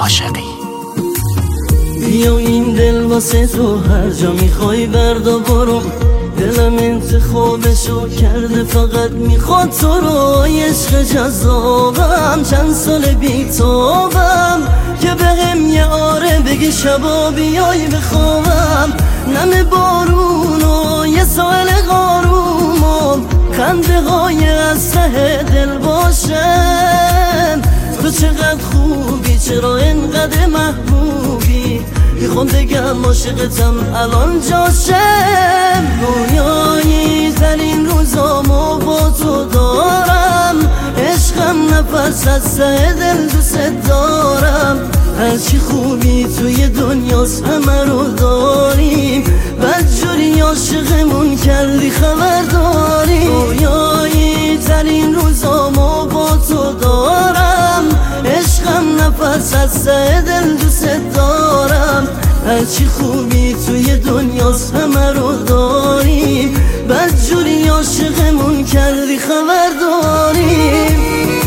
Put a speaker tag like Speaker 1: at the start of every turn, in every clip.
Speaker 1: عاشقی.
Speaker 2: بیا این دل واسه تو هر جا میخوای بردا برو، دلم انتخابشو کرده فقط میخواد تو رو. عشق جذابم چند سال بیتابم که بهم یه آره بگی شبا بیای بخوابم. نم بارون و یه سال قاروم و خنده های از ته دل باشم. تو چقدر خوبی چرا انقدر محبوبی، میخوام بگم عاشقتم الان جاشم. رویایی ترین روزامو با تو دارم، عشقم نفس از ته دل دوست دارم. هرچی خوبی توی دنیاست همه رو داریم، بدجوری عاشقمون کردی خبر داری. رویایی ترین روزامو با تو دارم، عشقم نفس از ته دل دوست دارم. هرچی خوبی توی دنیاست همه رو داریم، بدجوری عاشقمون کردی خبر داریم.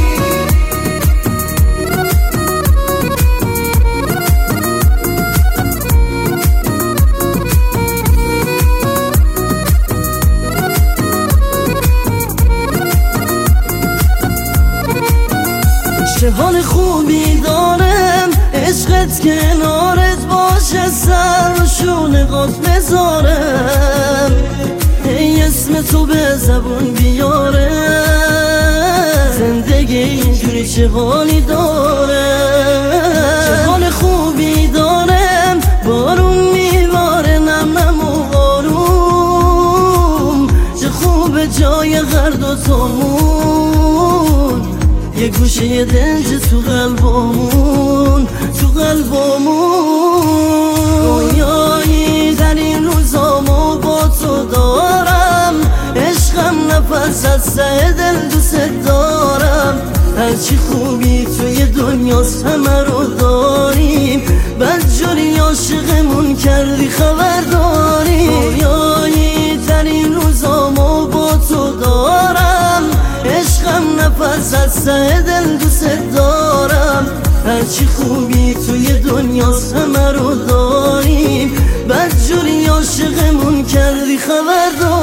Speaker 2: چه حال خوبی دارم عشقت کنارت باشه، سر و شونقات بذارم، ای اسم تو به زبون بیاره. زندگی اینجوری چه حالی داره، چه حال خوبی دارم. بارون میباره نم نم و آروم، چه خوب جای غرد و تامون، یه گوشه دنج تو قلبمون، تو قلبمون. رویایی در این روزامو با تو دارم، عشقم نفس از ته دل دوست دارم. هرچی خوبی توی دنیاست همه رو داریم، بدجوری عاشقمون کردی خبر داری. رویایی در این روزامو با تو دارم، عشقم نفس از ته دل دوست دارم. هرچی خوبی توی دنیاست همه رو داریم، بدجوری عاشقمون کردی خبر داری.